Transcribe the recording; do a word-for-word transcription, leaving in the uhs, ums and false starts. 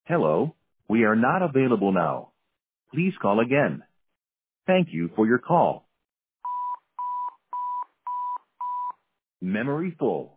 Hello, we are not available now. Please call again. Thank you for your call. Memory full.